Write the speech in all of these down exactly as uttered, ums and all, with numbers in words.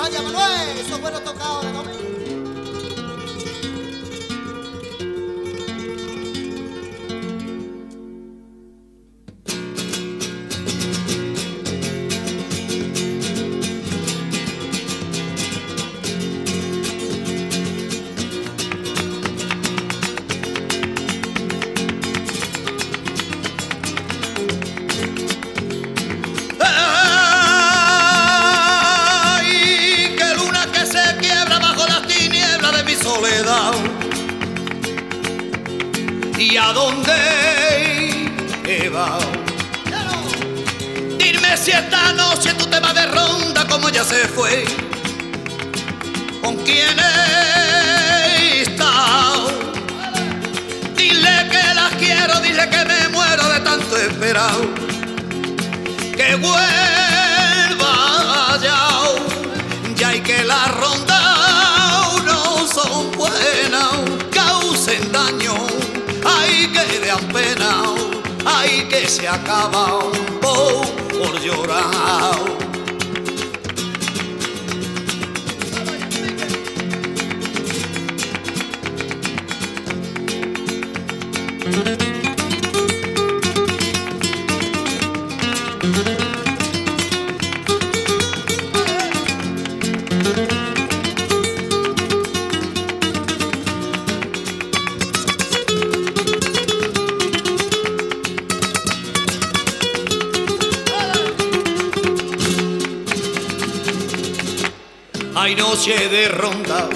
Vaya Manuel, esos buenos tocados de domingo. Soledad, ¿y a dónde he va? Dime si esta noche tú te vas de ronda como ella se fue. ¿Con quién he estado? Dile que la quiero, dile que me muero de tanto esperar. Que vuelva ya, ya hay que la ronda son buenas, causen daño, ay que dan pena, ay que se acaban por, por llorar. Hay noche de ronda,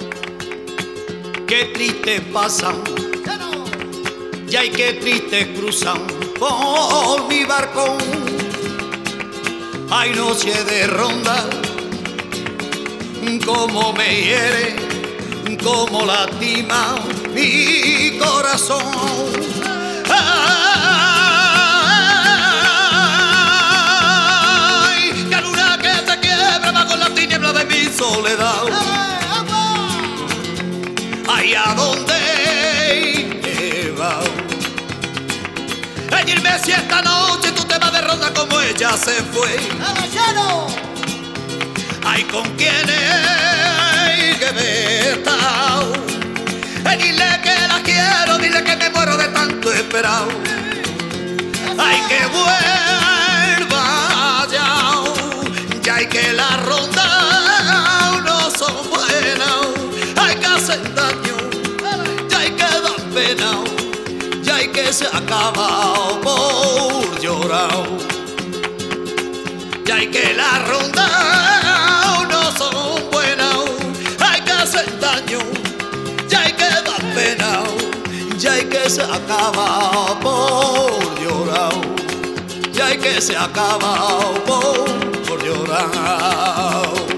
qué triste pasan, y hay que triste cruzan por mi barco. Hay noche de ronda, como me hiere, como lastima mi corazón. Soledad, ay, ¿a dónde va? Ay, dime si esta noche tú te vas de ronda como ella se fue. Ay, ¿con quién hay que ver? Ay, dile que la quiero, dile que me muero de tanto esperar. Ay, que vuelva ya, ya hay que la ronda son buenas, hay que hacer daño, ya hay que dar pena, ya hay que se acaba por llorar, ya hay que la ronda no son buenas, hay que hacer daño, ya hay que dar pena, ya hay que se acaba por llorar, ya hay que se acaba por, por llorar.